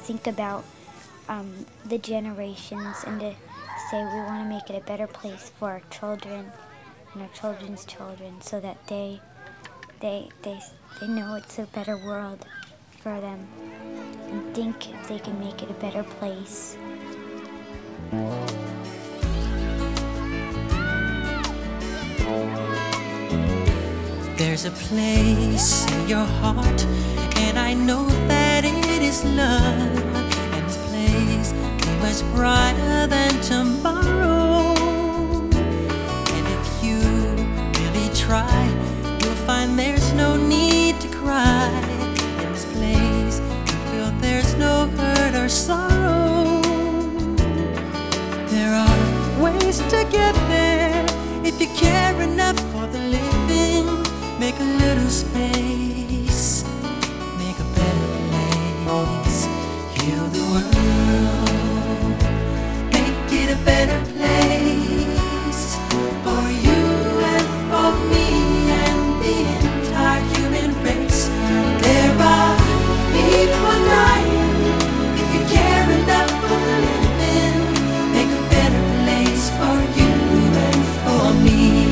think about the generations and to say we want to make it a better place for our children and our children's children, so that they know it's a better world for them, and think if they can make it a better place. There's a place in your heart, and I know that it is love. And this place is much brighter than tomorrow. And if you really try, you'll find there's no need to cry. In this place, you feel there's no hurt or sorrow. There are ways to get there if you care enough for the living. Make a little space, make a better place. Heal the world, make it a better place for you and for me and the entire human race. There are people dying. If you care enough for the living, make a better place for you and for me.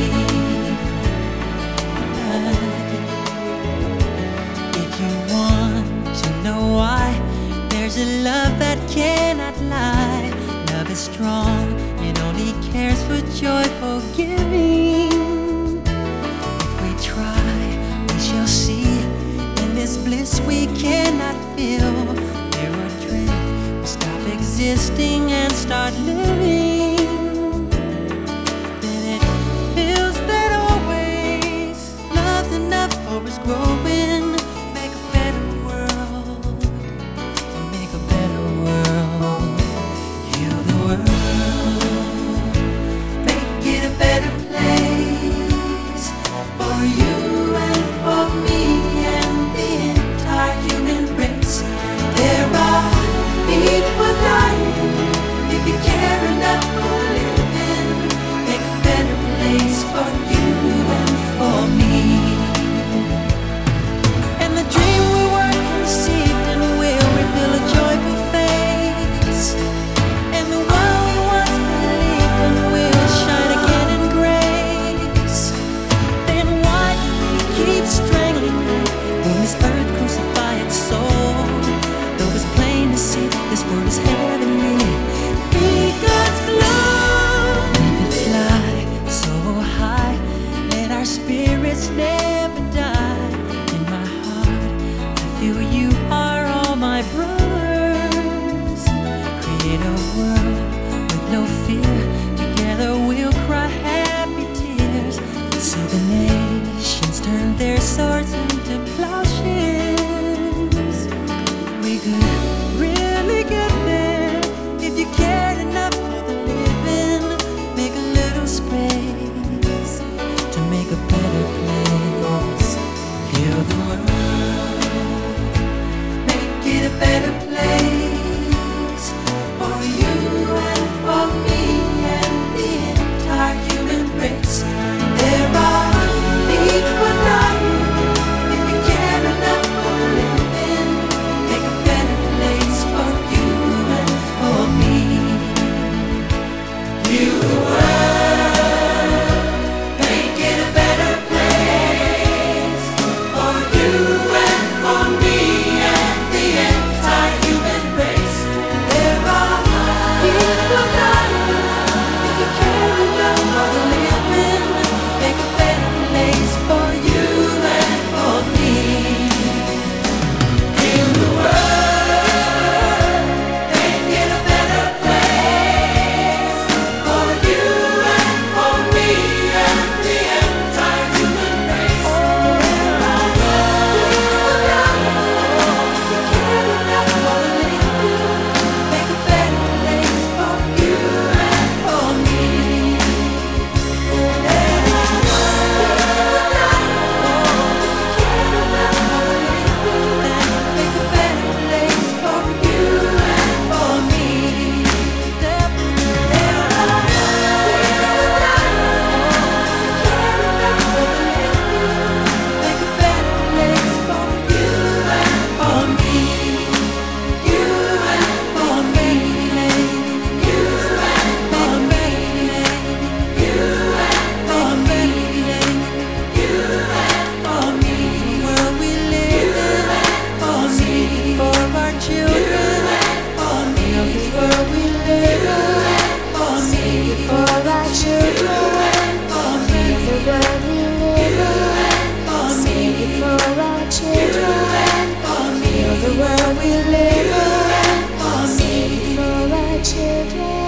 If you want to know why, there's a love that cannot lie. Love is strong, it only cares for joyful giving. If we try, we shall see. In this bliss we cannot feel, fear or dread will stop existing and start living. Then it feels that always love's enough for us growing. Make a better world, to make a better world. Heal the world, make it a better place for you and for me and the entire human race. There are people dying. If you care enough for living, make a better place for you and for me. And the dream we work conceived and will reveal a joyful face. And the world we once believed and will shine again in grace. Then why do we keep strangling life when this earth crucify its soul? Though it's plain to see this world is heavenly, be God's love. Let it fly so high, let our spirits never die. In my heart, I feel you are all my brothers. Create a world with no fear. Together we'll cry happy tears. See the nations turn their swords into plowshares. We could really get there if you cared enough for the living. Make a little space to make a better place. Heal the world, make it a better place for you and for me and the entire human race. There are people dying. If you care enough for living, make a better place for you and for me. Heal the world, make it a better place for you and for me and the entire human race. we live and for me. For our children.